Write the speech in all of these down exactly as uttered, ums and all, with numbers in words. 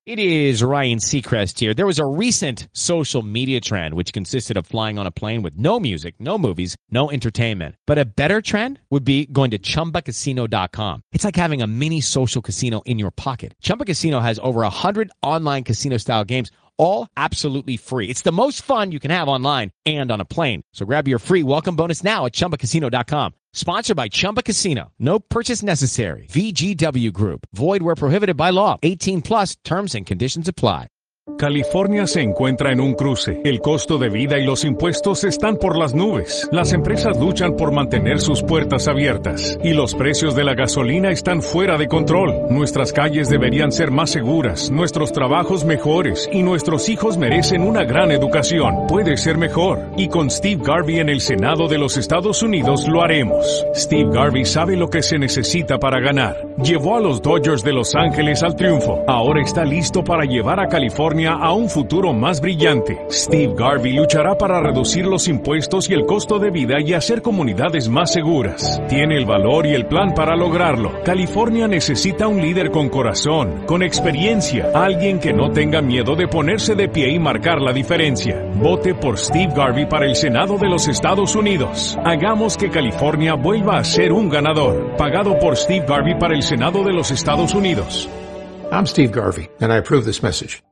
It is Ryan Seacrest here. There was a recent social media trend which consisted of flying on a plane with no music, no movies, no entertainment. But a better trend would be going to Chumba Casino dot com. It's like having a mini social casino in your pocket. Chumba Casino has over one hundred online casino-style games, all absolutely free. It's the most fun you can have online and on a plane. So grab your free welcome bonus now at Chumba Casino dot com. Sponsored by Chumba Casino. No purchase necessary. V G W Group. Void where prohibited by law. eighteen plus. Terms and conditions apply. California se encuentra en un cruce. El costo de vida y los impuestos están por las nubes. Las empresas luchan por mantener sus puertas abiertas. Y los precios de la gasolina están fuera de control. Nuestras calles deberían ser más seguras, nuestros trabajos mejores y nuestros hijos merecen una gran educación. Puede ser mejor. Y con Steve Garvey en el Senado de los Estados Unidos lo haremos. Steve Garvey sabe lo que se necesita para ganar. Llevó a los Dodgers de Los Ángeles al triunfo. Ahora está listo para llevar a California a un futuro más brillante. Steve Garvey luchará para reducir los impuestos y el costo de vida y hacer comunidades más seguras. Tiene el valor y el plan para lograrlo. California necesita un líder con corazón, con experiencia, alguien que no tenga miedo de ponerse de pie y marcar la diferencia. Vote por Steve Garvey para el Senado de los Estados Unidos. Hagamos que California vuelva a ser un ganador. Pagado por Steve Garvey para el Senado de los Estados Unidos. I'm Steve Garvey, and I approve this message.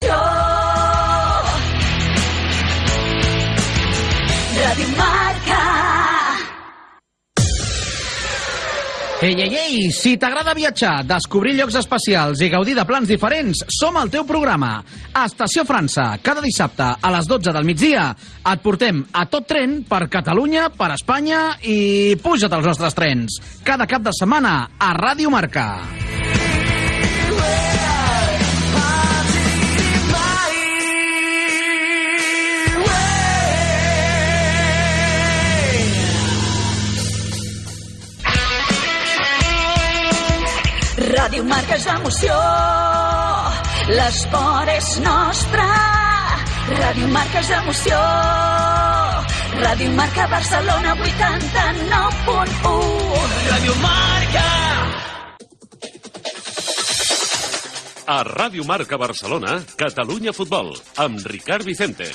Ei, ei, ei, si t'agrada viatjar, descobrir llocs especials i gaudir de plans diferents, som el teu programa. A Estació França, cada dissabte a les dotze del migdia, et portem a tot tren per Catalunya, per Espanya i puja't als nostres trens. Cada cap de setmana a Ràdio Marca. Ràdio Marca és l'emoció, l'esport és nostre. Ràdio Marca és l'emoció, Ràdio Marca Barcelona vuitanta-nou punt u. Ràdio Marca. A Ràdio Marca Barcelona, Catalunya Futbol, amb Ricard Vicente.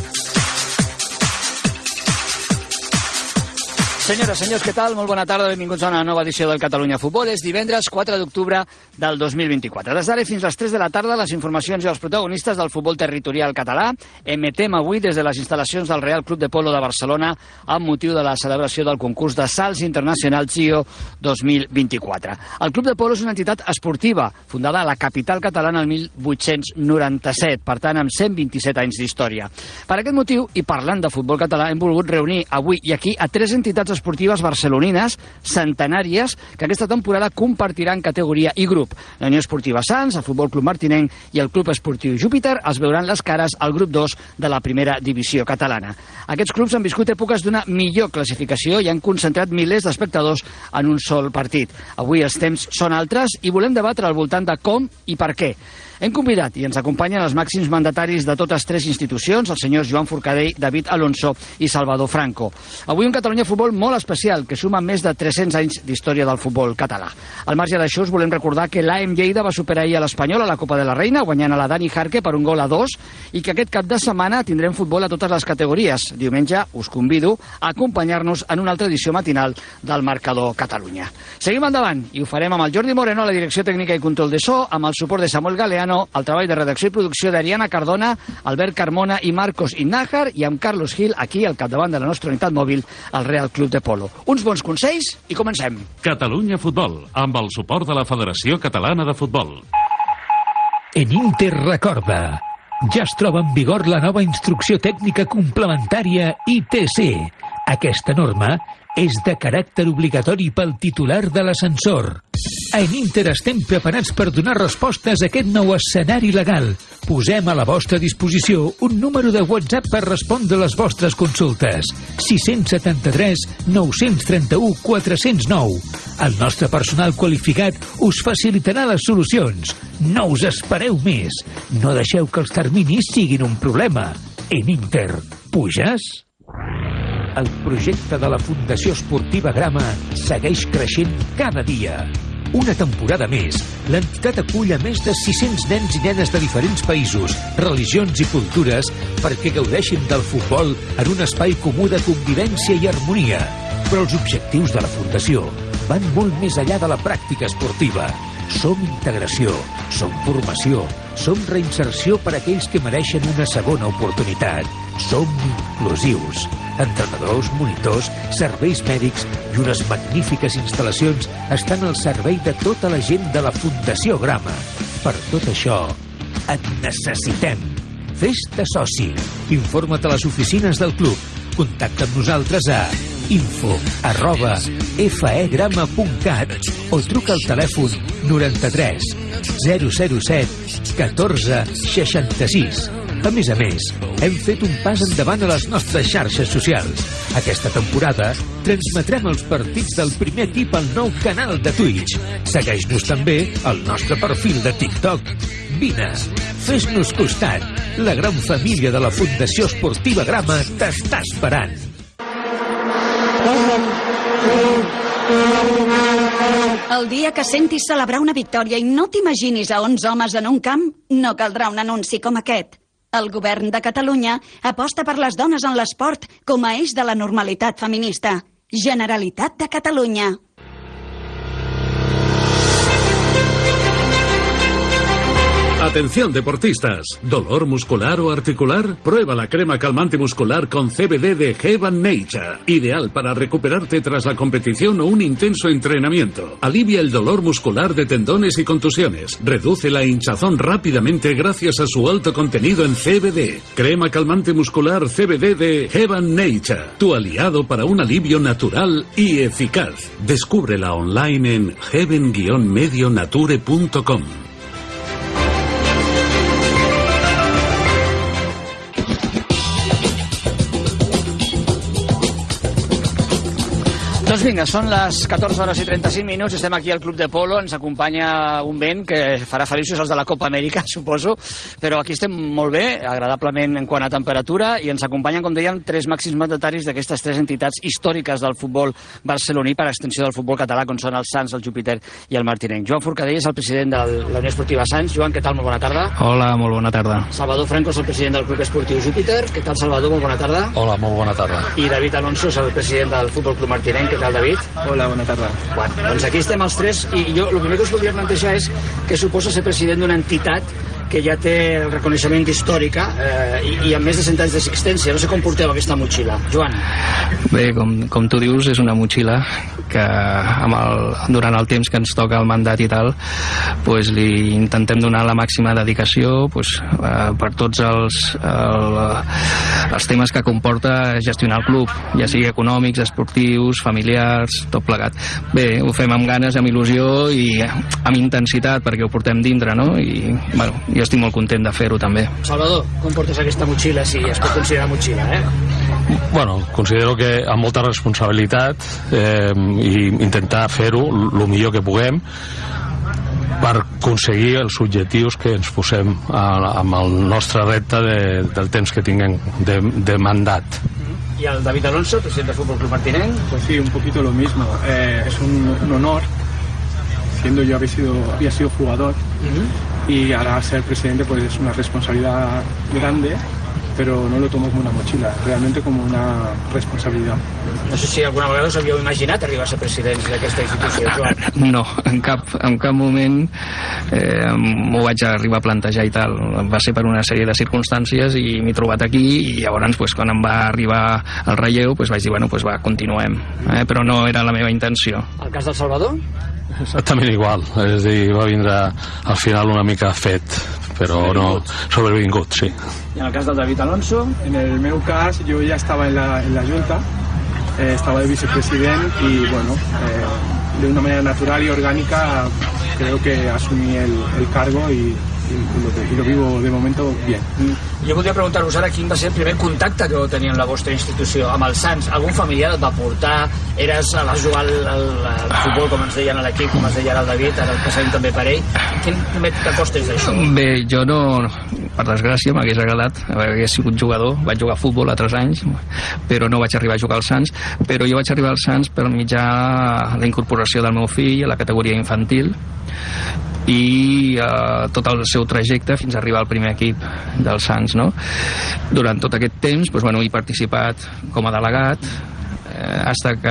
Senyores, senyors, què tal? Molt bona tarda, benvinguts a una nova edició del Catalunya Futbol. És divendres quatre d'octubre del dos mil vint-i-quatre. Des d'ara fins a les tres de la tarda, les informacions i els protagonistes del futbol territorial català. Emetem avui des de les instal·lacions del Real Club de Polo de Barcelona amb motiu de la celebració del concurs de salts internacional G I O dos mil vint-i-quatre. El Club de Polo és una entitat esportiva fundada a la capital catalana el mil vuit-cents noranta-set, per tant amb cent vint-i-set anys d'història. Per aquest motiu, i parlant de futbol català, hem volgut reunir avui i aquí a tres entitats esportives barcelonines centenàries que aquesta temporada compartiran categoria i grup. La Unió Esportiva Sants, el Futbol Club Martinenc i el Club Esportiu Júpiter es veuran les cares al grup dos de la primera divisió catalana. Aquests clubs han viscut èpoques d'una millor classificació i han concentrat milers d'espectadors en un sol partit. Avui els temps són altres i volem debatre al voltant de com i per què. Hem convidat i ens acompanyen els màxims mandataris de totes tres institucions, els senyors Joan Forcadell, David Alonso i Salvador Franco. Avui un Catalunya Futbol molt especial, que suma més de tres-cents anys d'història del futbol català. Al marge d'això, us volem recordar que l'A E M Lleida va superar ahir a l'Espanyol a la Copa de la Reina, guanyant a la Dani Jarque per un gol a dos, i que aquest cap de setmana tindrem futbol a totes les categories. Diumenge us convido a acompanyar-nos en una altra edició matinal del Marcador Catalunya. Seguim endavant, i ho farem amb el Jordi Moreno a la direcció tècnica i control de so, amb el suport de Samuel Galeano, el treball de redacció i producció d'Ariana Cardona, Albert Carmona i Marcos Innájar, i amb Carlos Gil aquí al capdavant de la nostra unitat mòbil, el Real Club de Polo. Uns bons consells i comencem. Catalunya Futbol, amb el suport de la Federació Catalana de Futbol. En Inter recorda, ja es troba en vigor la nova instrucció tècnica complementària I T C. Aquesta norma és de caràcter obligatori pel titular de l'ascensor. En Inter estem preparats per donar respostes a aquest nou escenari legal. Posem a la vostra disposició un número de WhatsApp per respondre les vostres consultes. sis set tres, nou tres u, quatre zero nou. El nostre personal qualificat us facilitarà les solucions. No us espereu més. No deixeu que els terminis siguin un problema. En Inter, puges? El projecte de la Fundació Esportiva Grama segueix creixent cada dia. Una temporada més, l'entitat acull a més de sis-cents nens i nenes de diferents països, religions i cultures perquè gaudeixin del futbol en un espai comú de convivència i harmonia. Però els objectius de la Fundació van molt més enllà de la pràctica esportiva. Som integració, som formació, som reinserció per a aquells que mereixen una segona oportunitat. Som inclusius. Entrenadors, monitors, serveis mèdics i unes magnífiques instal·lacions estan al servei de tota la gent de la Fundació Grama. Per tot això, et necessitem. Fes-te soci. Informa't a les oficines del club. Contacta amb nosaltres a info arroba fegrama punt cat o truca al telèfon noranta-tres zero zero set catorze seixanta-sis. A més a més, hem fet un pas endavant a les nostres xarxes socials. Aquesta temporada transmetrem els partits del primer equip al nou canal de Twitch. Segueix-nos també al nostre perfil de TikTok. Vine, fes-nos costat. La gran família de la Fundació Esportiva Grama t'està esperant. El dia que sentis celebrar una victòria i no t'imaginis a onze homes en un camp, no caldrà un anunci com aquest. El govern de Catalunya aposta per les dones en l'esport com a eix de la normalitat feminista. Generalitat de Catalunya. Atención deportistas, ¿dolor muscular o articular? Prueba la crema calmante muscular con C B D de Heaven Nature, ideal para recuperarte tras la competición o un intenso entrenamiento. Alivia el dolor muscular de tendones y contusiones, reduce la hinchazón rápidamente gracias a su alto contenido en C B D. Crema calmante muscular C B D de Heaven Nature, tu aliado para un alivio natural y eficaz. Descúbrela online en heaven guion medio nature punto com. Doncs vinga, són les catorze hores i trenta-cinc minuts, estem aquí al Club de Polo, ens acompanya un vent que farà feliços els de la Copa Amèrica, suposo, però aquí estem molt bé, agradablement en quant a temperatura, i ens acompanyen, com dèiem, tres màxims mandataris d'aquestes tres entitats històriques del futbol barceloní per extensió del futbol català, com són el Sants, el Júpiter i el Martinenc. Joan Forcadell és el president de la Unió Esportiva Sants. Joan, què tal? Molt bona tarda. Hola, molt bona tarda. Salvador Franco és el president del Club Esportiu Júpiter. Què tal, Salvador? Molt bona tarda. Hola, molt bona tarda. I David Alonso és el president del Futbol Club Martinenc. Què tal, David? Hola, bona tarda. Bueno, doncs aquí estem els tres i jo el primer que us volia plantejar és què suposa ser president d'una entitat que ja té el reconeixement històrica eh, i, i amb més de cent anys d'existència. No sé com porteu aquesta motxilla. Joan. Bé, com, com tu dius, és una motxilla que amb el, durant el temps que ens toca el mandat i tal, pues, li intentem donar la màxima dedicació pues, eh, per tots els, el, els temes que comporta gestionar el club, ja sigui econòmics, esportius, familiars, tot plegat. Bé, ho fem amb ganes, amb il·lusió i amb intensitat perquè ho portem dintre, no? I, bueno, jo estic molt content de fer-ho també. Salvador, com portes aquesta motxilla, si es pot considerar motxilla, eh? Bueno, considero que amb molta responsabilitat eh, i intentar fer-ho el millor que puguem per aconseguir els objectius que ens posem a, amb el nostre repte de, del temps que tinguem de, de mandat. ¿Y al David Alonso, presidente del Fútbol Club Martinenc? Pues sí, un poquito lo mismo. Eh, es un, un honor, siendo yo había sido, había sido jugador, uh-huh. y ahora ser presidente pues es una responsabilidad grande, pero no lo tomo como una mochila, realmente como una responsabilitat. No sé si alguna vegada us havíeu imaginat arribar a ser presidents d'aquesta institució, Joan. No, en cap, en cap moment eh, m'ho vaig arribar a plantejar i tal. Va ser per una sèrie de circumstàncies i m'he trobat aquí i llavors pues, quan em va arribar el relleu pues, vaig dir, bueno, pues va, continuem. Eh, però no era la meva intenció. El cas del Salvador? Exactament igual, és a dir, va vindre al final una mica fet, però no, sobrevingut, sí. I en el cas del David Alonso? En el meu cas, jo ja estava en la, en la Junta, eh, estaba de vicepresident y bueno, eh, de una manera natural y orgánica creo que asumí el, el cargo y, y y, y lo vivo de momento bien. Jo voldria preguntar-vos ara quin va ser el primer contacte que vau tenir amb la vostra institució, amb el Sants. Algun familiar et va portar? Eres, vas jugar al, al, al futbol, com ens deien a l'equip, com es deia ara el David, ara el passarem també per ell. Quin primer t'acostes d'això? Bé, jo no, per desgràcia, m'hagués agradat hagués sigut jugador, vaig jugar a futbol a tres anys, però no vaig arribar a jugar al Sants, però jo vaig arribar al Sants per mitjà la incorporació del meu fill a la categoria infantil i eh, tot el seu trajecte fins a arribar al primer equip del Sants, no? Durant tot aquest temps doncs, bueno, he participat com a delegat eh, hasta que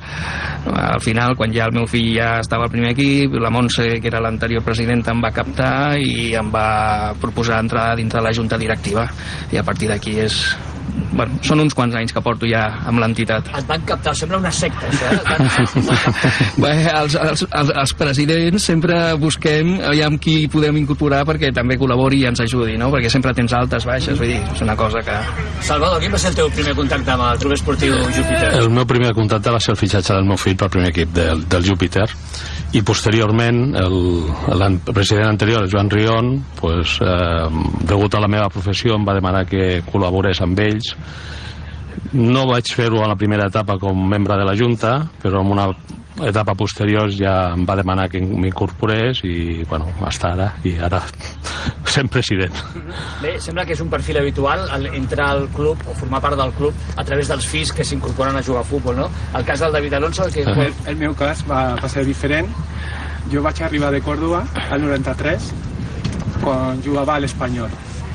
al final, quan ja el meu fill ja estava al primer equip, la Montse, que era l'anterior presidenta, em va captar i em va proposar entrar dintre de la junta directiva i a partir d'aquí és... Bueno, són uns quants anys que porto ja amb l'entitat. Et van captar, sembla una secta, això, eh? Bé, els, els, els, els presidents sempre busquem aviam qui podem incorporar perquè també col·labori i ens ajudi, no? Perquè sempre tens altes, baixes, vull dir, és una cosa que... Salvador, quin va ser el teu primer contacte amb el Club Esportiu Júpiter? El meu primer contacte va ser el fitxatge del meu fill pel primer equip del, del Júpiter i posteriorment el, el president anterior, el Joan Rion, pues, eh, degut a la meva professió em va demanar que col·laborés amb ells. No vaig fer-ho a la primera etapa com membre de la Junta, però en una etapa posterior ja em va demanar que m'incorporés i, bueno, hasta ara, i ara sent president. Bé, sembla que és un perfil habitual entrar al club o formar part del club a través dels fills que s'incorporen a jugar a futbol, no? El cas del David Alonso... Que... El, el meu cas va, va ser diferent. Jo vaig arribar de Córdoba al noranta-tres quan jugava a l'Espanyol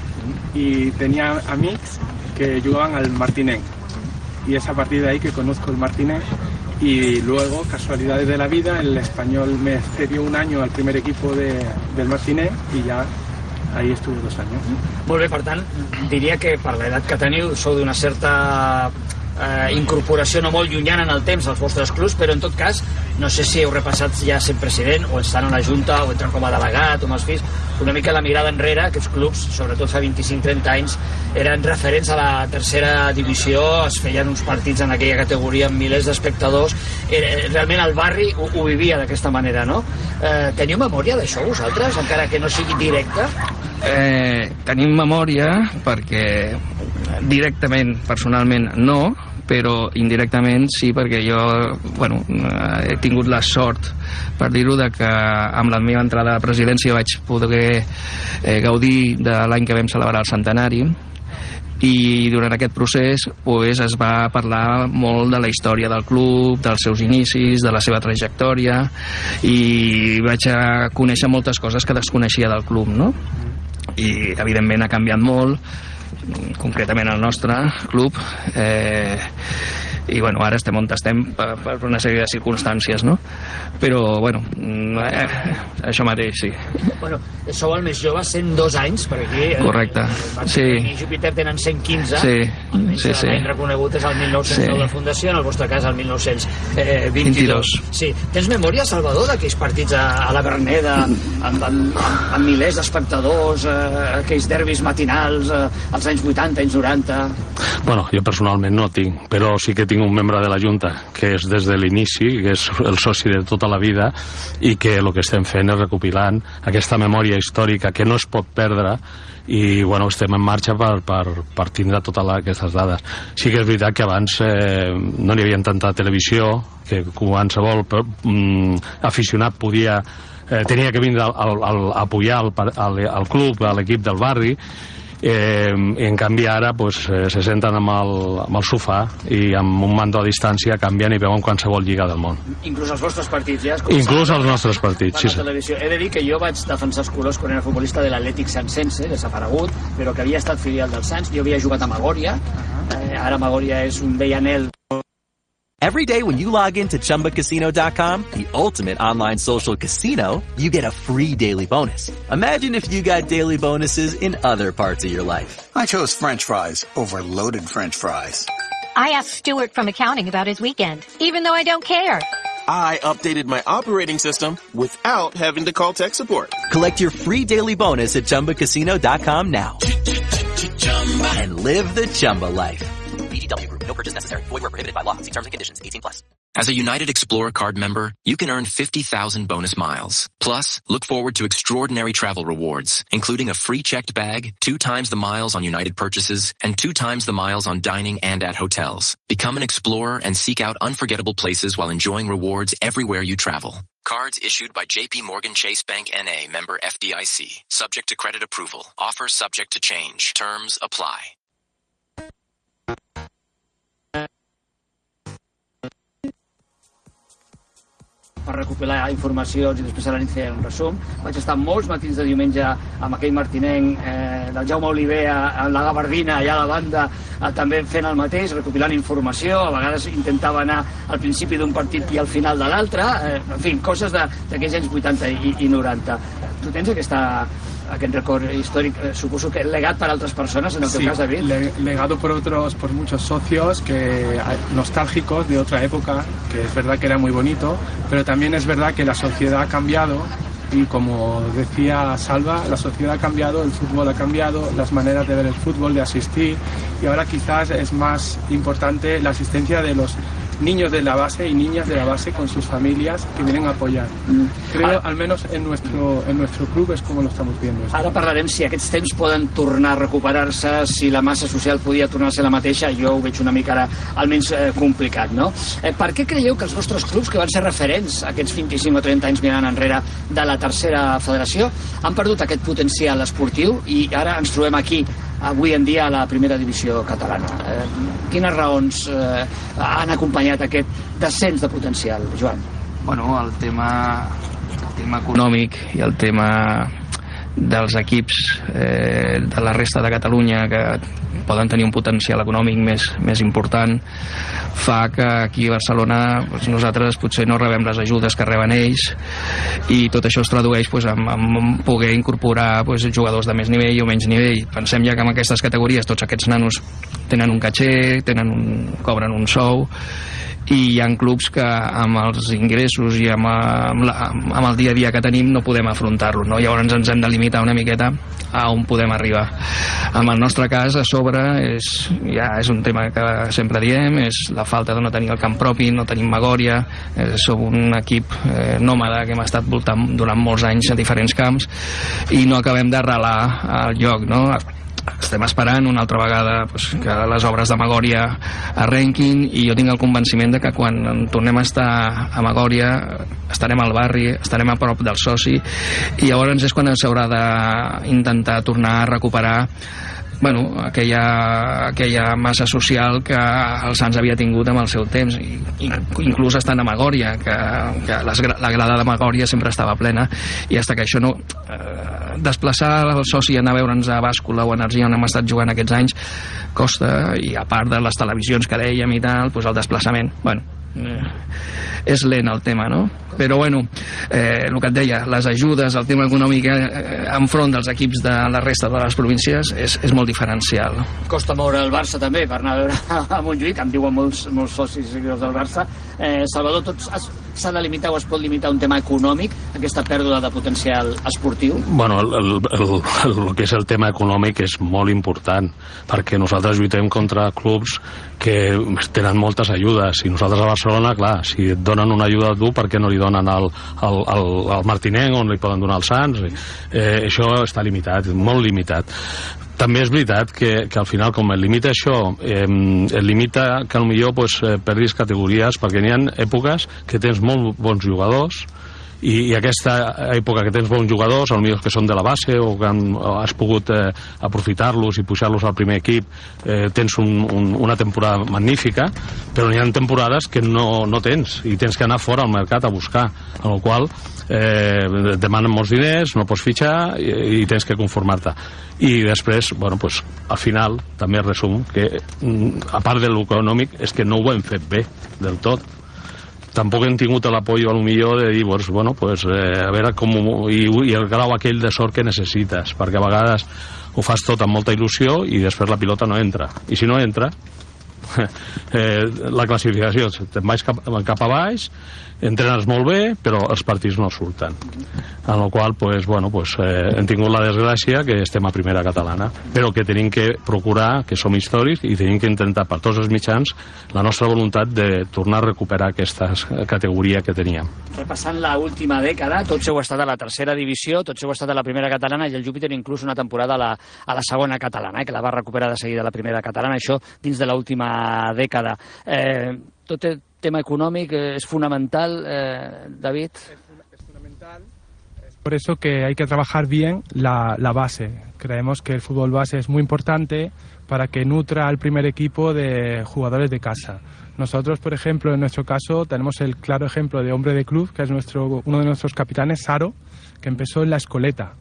i tenia amics que jugaban al Martinenc y es a partir de ahí que conozco el Martinenc y luego, casualidades de la vida, el Español me cedió un año al primer equipo de, del Martinenc y ya ahí estuve dos años. Molt bé, per tant, diria que per l'edat que teniu sou d'una certa eh, incorporació no molt llunyana en el temps als vostres clubs, però en tot cas no sé si heu repassat ja sent president o estan a la Junta o entren com a delegat o amb els fills. Una mica la mirada enrere, aquests clubs, sobretot fa vint-i-cinc trenta anys, eren referents a la tercera divisió, es feien uns partits en aquella categoria amb milers d'espectadors, realment el barri ho, ho vivia d'aquesta manera, no? Eh, teniu memòria d'això vosaltres, encara que no sigui directe? Eh, tenim memòria perquè directament, personalment, no, però indirectament sí, perquè jo bueno, he tingut la sort, per dir-ho, de que amb la meva entrada a la presidència vaig poder eh, gaudir de l'any que vam celebrar el centenari i durant aquest procés pues, es va parlar molt de la història del club, dels seus inicis, de la seva trajectòria i vaig a conèixer moltes coses que desconeixia del club, no? I evidentment ha canviat molt, concretament el nostre club, eh, i bueno, ara estem on estem per, per una sèrie de circumstàncies, no? Però, bueno, eh, això mateix, sí. Bueno, sou el més jove, cent dos anys, per aquí. Correcte, eh, sí. I Júpiter tenen cent quinze. Sí, almenys sí, sí. L'any reconegut és el mil nou-cents nou sí. de fundació, en el vostre cas el mil nou-cents vint-i-dos. vint-i-dos. Sí. Tens memòria, Salvador, d'aquells partits a, a la Verneda, amb, amb, amb milers d'espectadors, eh, aquells derbis matinals, eh, als anys vuitanta, anys noranta? Bueno, jo personalment no tinc, però sí que tinc un membre de la Junta que és des de l'inici, que és el soci de tota la vida i que el que estem fent és recopilant aquesta memòria històrica que no es pot perdre i bueno, estem en marxa per, per, per tindre totes la, aquestes dades. Sí que és veritat que abans eh, no n'hi havia tanta televisió, que qualsevol mm, aficionat podia eh, tenia que vindre a, a, a apoyar al, al, al club, a l'equip del barri. Eh, en canvi ara pues, eh, se senten amb el, amb el sofà i amb un mando a distància canvien i veuen qualsevol lliga del món. Inclús els vostres partits ja? Inclús els nostres partits, sí, sí. He de dir que jo vaig defensar els colors quan era futbolista de l'Atlètic Santsense, desaparegut, però que havia estat filial del Sants. Jo havia jugat a Magòria, eh, ara Magòria és un vell anel. Every day when you log into Chumba Casino dot com, the ultimate online social casino, you get a free daily bonus. Imagine if you got daily bonuses in other parts of your life. I chose French fries over loaded French fries. I asked Stuart from accounting about his weekend, even though I don't care. I updated my operating system without having to call tech support. Collect your free daily bonus at Chumba Casino dot com now. And live the Chumba life. B G W Group. No purchase necessary. Void where prohibited by law. See terms and conditions. eighteen plus. As a United Explorer card member, you can earn fifty thousand bonus miles. Plus, look forward to extraordinary travel rewards, including a free checked bag, two times the miles on United purchases, and two times the miles on dining and at hotels. Become an explorer and seek out unforgettable places while enjoying rewards everywhere you travel. Cards issued by J P Morgan Chase Bank N A, member F D I C. Subject to credit approval. Offer subject to change. Terms apply. Per recopilar informacions i després a la nit fer un resum. Vaig estar molts matins de diumenge amb aquell martinenc, eh, del Jaume Oliver, a la gabardina, allà a la banda, eh, també fent el mateix, recopilant informació. A vegades intentava anar al principi d'un partit i al final de l'altre. Eh, en fi, coses d'aquells anys vuitanta i, i noranta. Tu tens aquesta... aquest record histórico, eh, supuso que legat para otras personas, en el sí, caso, David. Le, legado por otros, por muchos socios que nostálgicos de otra época, que es verdad que era muy bonito, pero también es verdad que la sociedad ha cambiado y, como decía Salva, la sociedad ha cambiado, el fútbol ha cambiado, las maneras de ver el fútbol, de asistir, y ahora quizás es más importante la asistencia de los niños de la base y niñas de la base con sus familias que vienen a apoyar. Mm. Creo, ah. al menos en nuestro, en nuestro club, es como lo estamos viendo. Ara parlarem si aquests temps poden tornar a recuperar-se, si la massa social podia tornar a ser la mateixa. Jo ho veig una mica ara almenys eh, complicat, no? Eh, per què creieu que els vostres clubs, que van ser referents aquests vint-i-cinc o trenta anys mirant enrere de la tercera federació, han perdut aquest potencial esportiu i ara ens trobem aquí avui en dia a la primera divisió catalana? Eh, quines raons eh, han acompanyat aquest descens de potencial, Joan? Bueno, el tema, el tema econòmic i el tema dels equips eh, de la resta de Catalunya que poden tenir un potencial econòmic més, més important fa que aquí a Barcelona doncs, nosaltres potser no rebem les ajudes que reben ells i tot això es tradueix doncs, en, en poder incorporar doncs, jugadors de més nivell o menys nivell. Pensem ja que en aquestes categories tots aquests nanos tenen un caché, tenen un, cobren un sou i hi ha clubs que amb els ingressos i amb, amb, la, amb el dia a dia que tenim no podem afrontar-lo, no? Llavors ens hem de limitar una miqueta a on podem arribar. En el nostre cas, a sobre, és, ja és un tema que sempre diem, és la falta de no tenir el camp propi, no tenim Magòria, eh, som un equip eh, nòmada que hem estat voltant durant molts anys a diferents camps i no acabem d'arrelar al lloc, no? Estem esperant una altra vegada pues, que les obres de Magòria arrenquin i jo tinc el convenciment de que quan tornem a estar a Magòria estarem al barri, estarem a prop del soci i llavors és quan s'haurà d'intentar tornar a recuperar bueno, aquella, aquella massa social que el Sants havia tingut amb el seu temps, i, inclús estant a Magòria, que, que les, la grada de Magòria sempre estava plena, i fins que això no... Eh, desplaçar el soci i anar a veure'ns a Bàscula o Energia, on hem estat jugant aquests anys, costa, i a part de les televisions que dèiem i tal, doncs el desplaçament, bueno, eh, és lent el tema, no? Però bueno, eh, el que et deia, les ajudes, el tema econòmic eh, enfront dels equips de la resta de les províncies és, és molt diferencial. Costa moure el Barça també per anar a veure a Montjuïc, em diuen molts, molts socis i seguidors del Barça. eh, Salvador, tot s'ha de limitar o es pot limitar un tema econòmic, aquesta pèrdua de potencial esportiu? Bueno, el, el, el, el, el que és el tema econòmic és molt important, perquè nosaltres lluitem contra clubs que tenen moltes ajudes, i nosaltres a Barcelona, clar, si et donen una ajuda a tu, per què no li donen al, al, al, al Martinenc, on li poden donar als Sants? Eh, això està limitat, molt limitat. També és veritat que, que al final, com el limita això, eh, el limita que potser pues, eh, perdis categories, perquè n'hi ha èpoques que tens molt bons jugadors, i, i aquesta època que tens bons jugadors, potser que són de la base o que han, o has pogut eh, aprofitar-los i pujar-los al primer equip, eh, tens un, un, una temporada magnífica, però n'hi ha temporades que no, no tens, i tens que anar fora al mercat a buscar, en el qual eh, demanen molts diners, no pots fitxar i, i tens que conformar-te. I després, bueno, pues, al final també resum que, a part de l'econòmic, és que no ho hem fet bé del tot. Tampoc hem tingut l'apoyo a lo millor de dir, pues, bueno, pues, eh, a veure com, i, i el grau aquell de sort que necessites, perquè a vegades ho fas tot amb molta il·lusió i després la pilota no entra, i si no entra eh, la classificació, te'n vas cap, cap a baix, entrenes molt bé, però els partits no surten. En la qual pues, bueno, pues, eh, hem tingut la desgràcia que estem a primera catalana, però que tenim que procurar, que som històrics, i tenim que intentar per tots els mitjans la nostra voluntat de tornar a recuperar aquesta categoria que teníem. Repassant l'última dècada, tots heu estat a la tercera divisió, tots heu estat a la primera catalana i el Júpiter inclús una temporada a la, a la segona catalana, eh, que la va recuperar de seguida a la primera catalana, això dins de l'última dècada. Eh, tot el tema econòmic és fundamental, eh, David? Es fundamental. Es por eso que hay que trabajar bien la, la base. Creemos que el fútbol base es muy importante para que nutra al primer equipo de jugadores de casa. Nosotros, por ejemplo, en nuestro caso, tenemos el claro ejemplo de hombre de club, que es nuestro, uno de nuestros capitanes, Saro, que empezó en la Escoleta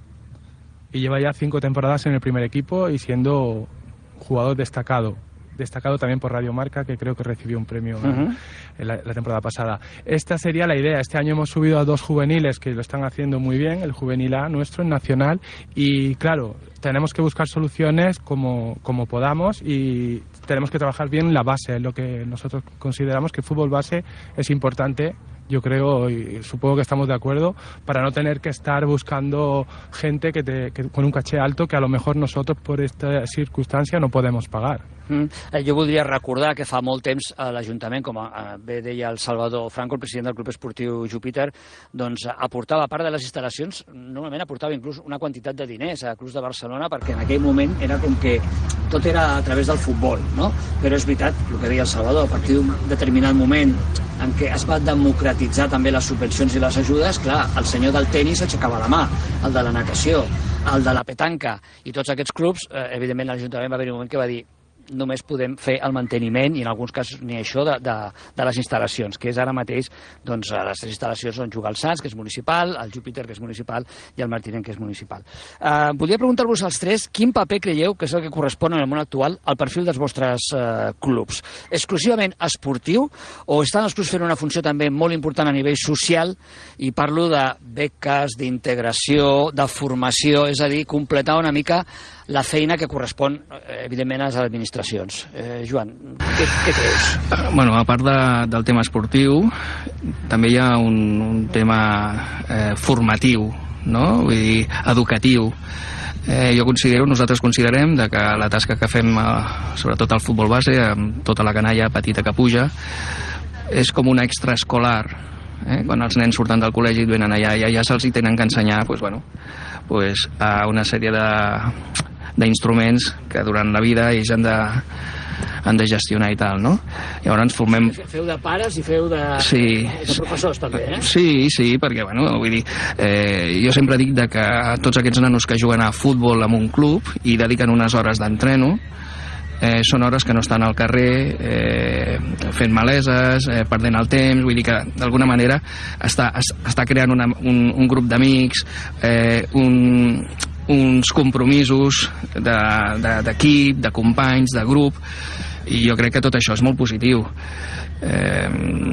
y lleva ya cinco temporadas en el primer equipo y siendo jugador destacado. Destacado también por Radio Marca, que creo que recibió un premio uh-huh. en la, la temporada pasada. Esta sería la idea. Este año hemos subido a dos juveniles que lo están haciendo muy bien, el juvenil A nuestro, el nacional, y claro, tenemos que buscar soluciones como, como podamos y tenemos que trabajar bien la base, lo que nosotros consideramos que el fútbol base es importante. Yo creo y supongo que estamos de acuerdo, para no tener que estar buscando gente que te, que, con un caché alto que a lo mejor nosotros por esta circunstancia no podemos pagar. Mm. Eh, jo voldria recordar que fa molt temps a l'Ajuntament, com a, bé deia el Salvador Franco, el president del Club Esportiu Júpiter, doncs aportava part de les instal·lacions, normalment aportava inclús una quantitat de diners a Clubs de Barcelona, perquè en aquell moment era com que tot era a través del futbol, no? Però és veritat, el que deia el Salvador, a partir d'un determinat moment en què es va democratitzar també les subvencions i les ajudes, clar, el senyor del tenis aixecava la mà, el de la natació, el de la petanca, i tots aquests clubs, eh, evidentment l'Ajuntament va haver un moment que va dir només podem fer el manteniment i en alguns casos ni això de, de, de les instal·lacions, que és ara mateix doncs, les tres instal·lacions on juga el Sants, que és municipal, el Júpiter, que és municipal, i el Martinenc, que és municipal. Uh, volia preguntar-vos als tres quin paper creieu que és el que correspon en el món actual al perfil dels vostres uh, clubs. Exclusivament esportiu o estan els clubs fent una funció també molt important a nivell social, i parlo de beques, d'integració, de formació, és a dir, completar una mica la feina que correspon, evidentment, a les administracions. Eh, Joan, què, què creus? Bueno, a part de, del tema esportiu, també hi ha un, un tema eh, formatiu, no? Vull dir, educatiu. Eh, jo considero, nosaltres considerem de que la tasca que fem, eh, sobretot al futbol base, amb tota la canalla petita que puja, és com una extraescolar. Eh? Quan els nens surten del col·legi i venen allà, ja, ja se'ls hi tenen que ensenyar pues, bueno, pues, a una sèrie de d'instruments que durant la vida ells han de, han de gestionar i tal, no? Llavors formem... Feu de pares i feu de, sí. de professors també, eh? Sí, sí, perquè, bueno, vull dir, eh, jo sempre dic de que tots aquests nanos que juguen a futbol en un club i dediquen unes hores d'entreno, Eh, són hores que no estan al carrer eh, fent maleses, eh, perdent el temps, vull dir que d'alguna manera està, està creant una, un, un grup d'amics, eh, un, uns compromisos d'equip, de, de companys, de grup, i jo crec que tot això és molt positiu. Eh,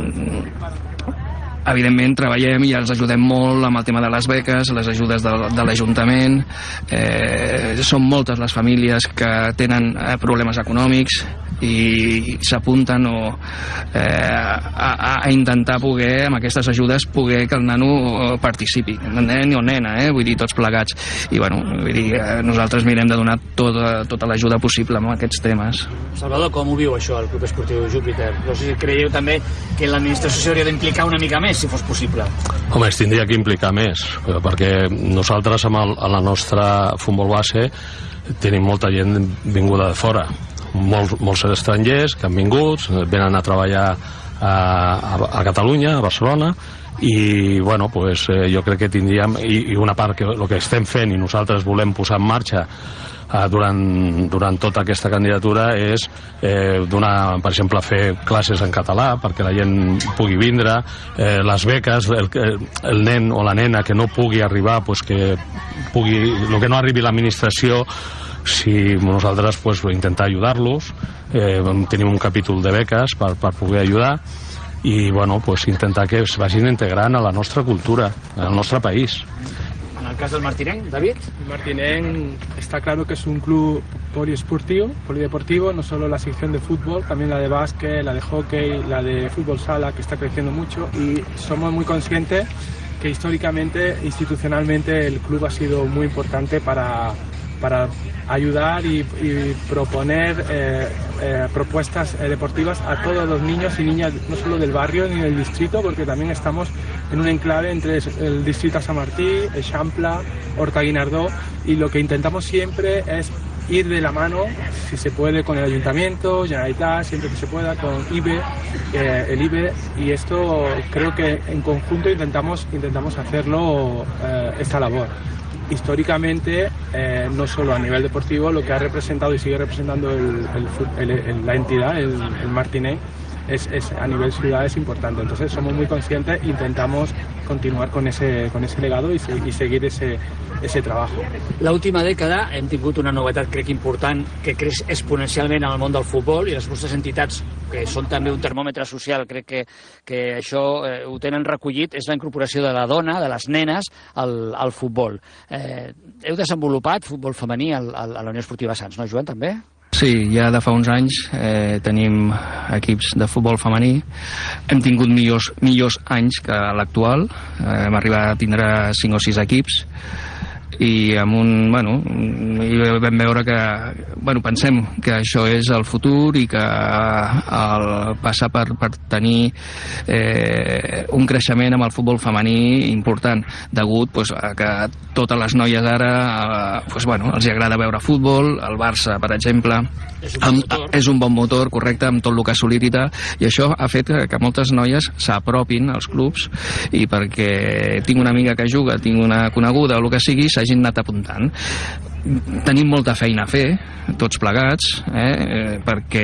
evidentment treballem i els ajudem molt amb el tema de les beques, les ajudes de, de l'Ajuntament. Eh, són moltes les famílies que tenen eh, problemes econòmics i s'apunten o, eh, a, a intentar poder, amb aquestes ajudes, poder que el nano participi, el nen o nena, eh? Vull dir, tots plegats. I bueno, vull dir, nosaltres mirem de donar tota, tota l'ajuda possible amb aquests temes. Salvador, com ho viu això, el Club Esportiu Júpiter? No sé si creieu també que l'administració s'hauria d'implicar una mica més, si fos possible. Home, es tindria que implicar més, perquè nosaltres amb el, a la nostra futbol base tenim molta gent vinguda de fora, molts, molts estrangers que han vingut, venen a treballar a, a, a Catalunya, a Barcelona, i bueno, pues, eh, jo crec que tindríem, i, i una part que el que estem fent i nosaltres volem posar en marxa Uh, durant, durant tota aquesta candidatura és eh, donar, per exemple, fer classes en català perquè la gent pugui vindre, eh, les beques, el, el nen o la nena que no pugui arribar, pues que pugui, el que no arribi l'administració, si nosaltres pues, intentar ajudar-los, eh, tenim un capítol de beques per, per poder ajudar i bueno, pues, intentar que es vagin integrant a la nostra cultura, al nostre país. En el cas del Martinenc, David? El Martinenc está claro que es un club poliesportivo, polideportivo, no solo la sección de fútbol, también la de básquet, la de hockey, la de fútbol sala, que está creciendo mucho, y somos muy conscientes que históricamente, institucionalmente, el club ha sido muy importante para, para ayudar y, y proponer eh, eh, propuestas eh, deportivas a todos los niños y niñas, no solo del barrio ni del distrito, porque también estamos en un enclave entre el distrito San Martí, Eixample, Horta Guinardó, y lo que intentamos siempre es ir de la mano, si se puede, con el Ayuntamiento, Generalitat, siempre que se pueda, con I B E, eh, el I B E, y esto creo que en conjunto intentamos, intentamos hacerlo, eh, esta labor. Históricamente, eh, no solo a nivel deportivo, lo que ha representado y sigue representando el, el, el, el, la entidad, el, el Martinenc, es, es, a nivel ciudad es importante. Entonces somos muy conscientes, intentamos continuar con ese, con ese legado y, se, y seguir ese, ese trabajo. L'última dècada hem tingut una novetat, crec, important, que creix exponencialment en el món del futbol, i les vostres entitats, que són també un termòmetre social, crec que, que això eh, ho tenen recollit, és la incorporació de la dona, de les nenes, al, al futbol. Eh, heu desenvolupat futbol femení al, al, a la Unió Esportiva Sants, no, Joan, també? Sí, ja de fa uns anys eh, tenim equips de futbol femení. Hem tingut millors, millors anys que l'actual. Eh, hem arribat a tindre cinc o sis equips i amb un, bueno, i vam veure que, bueno, pensem que això és el futur i que el passar per, per tenir eh, un creixement amb el futbol femení important, degut pues, a que totes les noies ara eh, pues, bueno, els agrada veure futbol. El Barça, per exemple, és un, amb, és un bon motor, correcte, amb tot el que ha assolit i tal, i això ha fet que, que moltes noies s'apropin als clubs, i perquè tinc una amiga que juga, tinc una coneguda o el que sigui, s'hagin anat apuntant. Tenim molta feina a fer, tots plegats, eh, perquè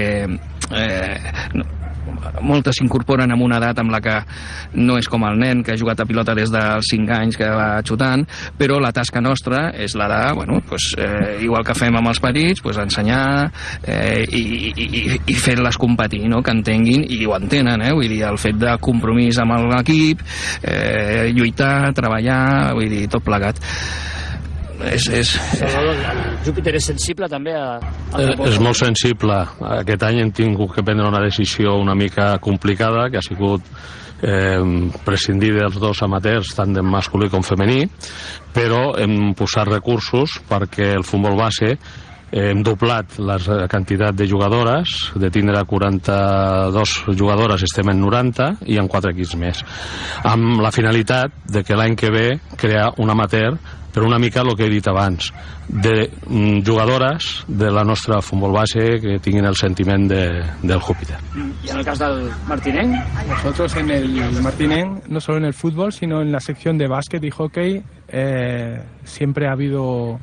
eh, moltes s'incorporen en una edat amb la que no és com el nen que ha jugat a pilota des dels cinc anys que va xutant, però la tasca nostra és la de, bueno, pues, eh, igual que fem amb els petits, pues, ensenyar eh, i, i, i fer-les competir, no? Que entenguin i ho entenen, eh? Vull dir, el fet de compromís amb l'equip, eh, lluitar, treballar, vull dir, tot plegat. És, és... Salvador, el Júpiter és sensible també a... Eh, és molt sensible. Aquest any hem tingut que prendre una decisió una mica complicada, que ha sigut eh, prescindir dels dos amateurs, tant de masculí com femení, però hem posat recursos perquè el futbol base hem doblat la quantitat de jugadores, de tindre quaranta-dos jugadores estem en noranta i en quatre equips més, amb la finalitat de que l'any que ve crear un amateur, però una mica el que he dit abans, de jugadores de la nostra futbol base que tinguin el sentiment de, del Júpiter. ¿Y en el caso del Martinenc? Nosotros en el Martinenc, no solo en el fútbol, sino en la sección de básquet y hockey, eh, siempre ha habido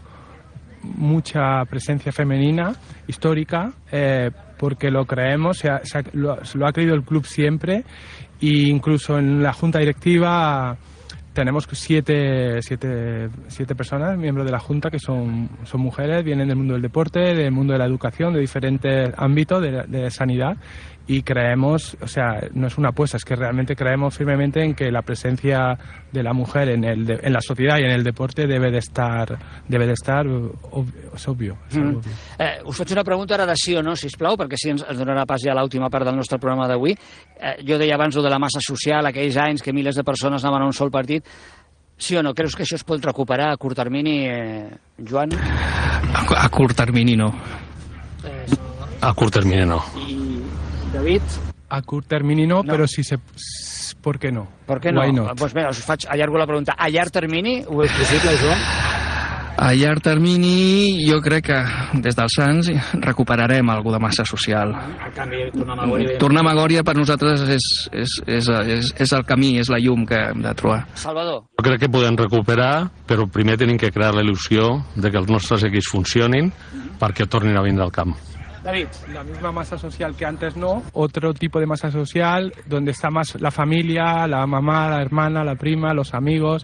mucha presencia femenina histórica, eh, porque lo creemos, se ha, se ha, lo, lo ha creído el club siempre, e incluso en la junta directiva tenemos siete, siete, siete personas, miembros de la junta, que son, son mujeres, vienen del mundo del deporte, del mundo de la educación, de diferentes ámbitos de, de sanidad, y creemos, o sea, no es una apuesta, es que realmente creemos firmemente en que la presencia de la mujer en, el de, en la sociedad y en el deporte debe de estar, debe de estar obvio, és obvio. És mm. obvio. Eh, us faig una pregunta ara de sí o no, sisplau, perquè així ens, ens donarà pas ja a l'última part del nostre programa d'avui. Eh, jo deia abans de la massa social, aquells anys que milers de persones anaven a un sol partit. Sí o no? Creus que això es pot recuperar a curt termini, eh, Joan? A, a curt termini no. Eh, a curt termini no. I David? A curt termini no, no. Però si se... ¿Por qué no? ¿Por qué no? Doncs pues mira, us faig, allargo la pregunta. A llarg termini ho és possible, Joan? A llarg termini jo crec que des dels Sants recuperarem alguna de massa social. En canvi, tornar a Magòria... Tornar a Magòria per nosaltres és, és, és, és, és el camí, és la llum que hem de trobar. Salvador? Jo crec que podem recuperar, però primer tenim que crear la il·lusió de que els nostres equips funcionin perquè tornin a vindre al camp. David. La misma masa social que antes no, otro tipo de masa social donde está más la familia, la mamá, la hermana, la prima, los amigos,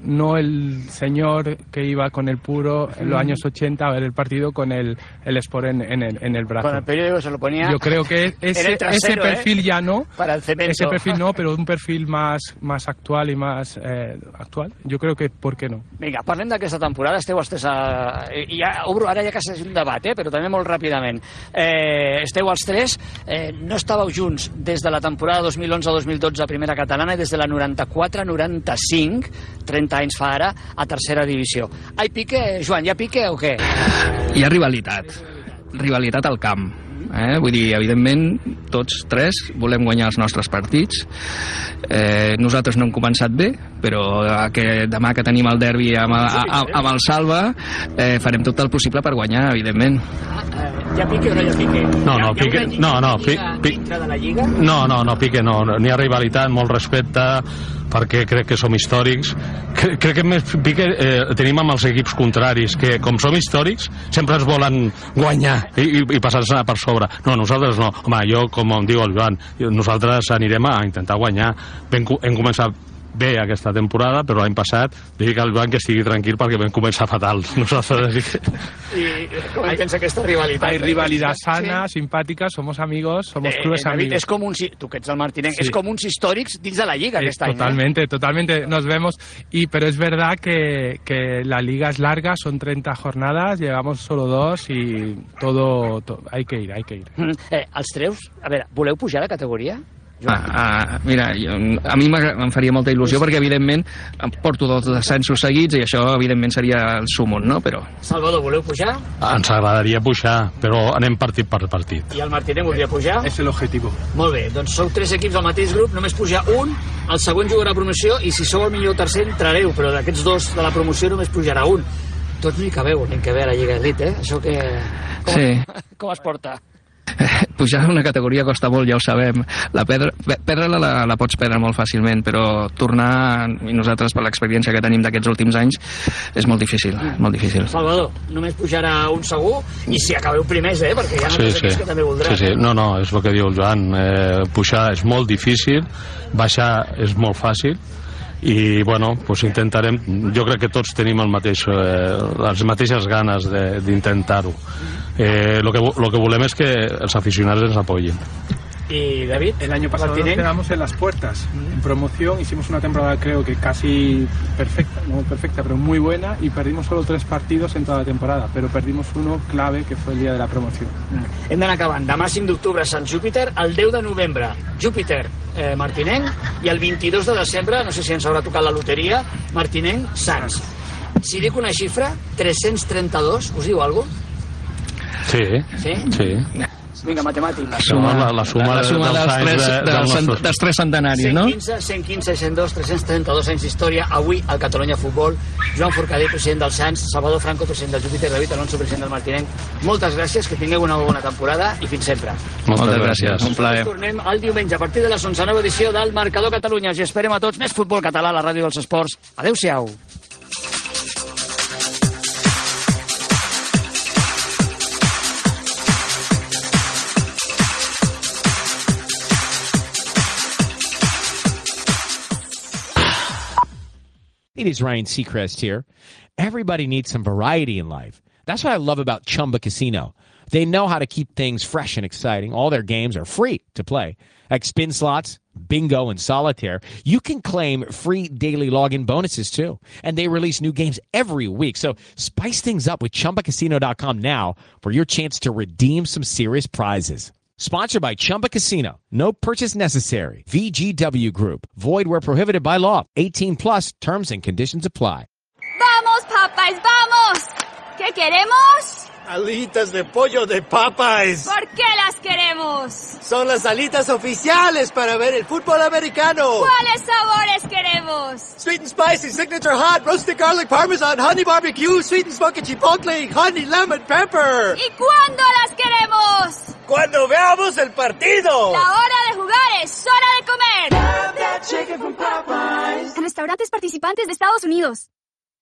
no el señor que iba con el puro en los años ochenta a ver el partido con el, el Sport en, en, el, en el brazo. Con el periódico se lo ponía. Yo creo que ese, trasero, ese perfil ¿eh? ya no. Para el cemento. Ese perfil no, pero un perfil más, más actual i més eh, actual. Jo crec que, per què no? Vinga, parlem d'aquesta temporada. Esteu els tres a... I ja, obro ara ja que és un debat, eh? Però també molt ràpidament. Eh, esteu els tres, eh, no estàveu junts des de la temporada dos mil onze dos mil dotze a primera catalana i des de la noranta-quatre noranta-cinc, trenta anys fa ara, a tercera divisió. Hi pique, Joan, hi ha pique o què? Hi ha rivalitat, rivalitat al camp. Eh? Vull dir, evidentment, tots tres volem guanyar els nostres partits. Eh, nosaltres no hem començat bé, però que demà que tenim el derbi amb, amb, amb el Salva, eh, farem tot el possible per guanyar, evidentment. Hi ha pique o no hi ha pique? No, no, hi ha, pique, hi ha una no, no, lliga pi, pi, dintre de la lliga? No, no, no, pique no, n'hi ha rivalitat, molt respecte, perquè crec que som històrics. Crec, crec que més pique eh, tenim amb els equips contraris, que com som històrics sempre ens volen guanyar i, i, i passar-se per sobre. No, nosaltres no. Home, jo, com em diu el Joan, nosaltres anirem a intentar guanyar. Hem, hem començat bé aquesta temporada, però l'any passat dic al Joan que estigui tranquil perquè vam començar fatal. Nosaltres... I com pensa aquesta rivalitat? Hay rivalidad sana, sí. simpática, somos amigos, somos eh, clubes eh, amigos. És com uns, tu que ets el Martinenc, sí. és com uns històrics dins de la Lliga eh, aquest any. Totalmente, eh? totalmente, nos vemos, y, pero es verdad que, que la Liga es larga, son treinta jornadas, llevamos solo dos y todo, todo hay que ir, hay que ir. Mm, eh, els treus, a veure, voleu pujar de categoria? Ah, ah, mira, jo, a mi em faria molta il·lusió perquè evidentment em porto dos descensos seguits i això evidentment seria el súmum, no? Però... Salvador, voleu pujar? Ens agradaria pujar, però anem partit per partit. I el Martínez voldria pujar? És l'objectiu. Molt bé, doncs sou tres equips del mateix grup, només pujar un, el següent jugarà promoció i si sou el millor tercer entrareu, però d'aquests dos de la promoció només pujarà un. Tots no hi cabeu, n'hi cabeu a la Lliga Elite, eh? Això que... Com, sí. Com es porta? Pujar una categoria costa molt, ja ho sabem. La perdre-la la, la pots perdre molt fàcilment, però tornar, i nosaltres per l'experiència que tenim d'aquests últims anys, és molt difícil, molt difícil. Salvador, només pujarà un segur, i si acabeu primers, eh? Perquè hi ha sí, altres sí. equips que també voldran. Sí, sí. No, no, és el que diu el Joan. Eh, pujar és molt difícil, baixar és molt fàcil, i bueno, pues intentarem, jo crec que tots tenim el mateix, eh, les mateixes ganes d'intentar-ho. Eh, lo, que, lo que volem és que els aficionats ens apoyen. ¿Y David? El año pasado nos quedamos en las puertas. En promoción hicimos una temporada creo que casi perfecta, no perfecta, pero muy buena, y perdimos solo tres partidos en toda la temporada, pero perdimos uno clave que fue el día de la promoción. Hem d'anar acabant. Demà cinc d'octubre Sant Júpiter, el deu de novembre Júpiter eh, Martinenc, i el vint-i-dos de desembre, no sé si ens haurà tocat la loteria, Martinenc Sants. Si dic una xifra, tres-cents trenta-dos, us diu alguna cosa? Sí, sí. sí. Vinga, matemàtics. La suma, la, la suma, la suma dels, dels, tres, de, dels, nostres... dels tres centenaris, no? cent quinze, cent quinze, cent dos, tres-cents trenta-dos anys d'història. Avui, al Catalunya Futbol, Joan Forcadell, president del Sants, Salvador Franco, president del Júpiter, David Alonso, president del Martinenc. Moltes gràcies, que tingueu una bona temporada i fins sempre. Moltes, Moltes gràcies. gràcies. Un plaer. Tornem el diumenge a partir de les onze, nova edició del Marcador Catalunya. Us esperem a tots. Més futbol català a la ràdio dels esports. Adéu-siau. It is Ryan Seacrest here. Everybody needs some variety in life. That's what I love about Chumba Casino. They know how to keep things fresh and exciting. All their games are free to play. Like spin slots, bingo, and solitaire. You can claim free daily login bonuses too. And they release new games every week. So spice things up with Chumba Casino dot com now for your chance to redeem some serious prizes. Sponsored by Chumba Casino. No purchase necessary. V G W Group. Void where prohibited by law. eighteen plus terms and conditions apply. ¡Vamos, Popeyes, vamos! ¿Qué queremos? Alitas de pollo de Popeyes. ¿Por qué las queremos? Son las alitas oficiales para ver el fútbol americano. ¿Cuáles sabores queremos? Sweet and spicy, signature hot, roasted garlic parmesan, honey barbecue, sweet and smoky chipotle, honey lemon pepper. ¿Y cuándo las queremos? ¡Cuando veamos el partido! La hora de jugar es hora de comer. En restaurantes participantes de Estados Unidos.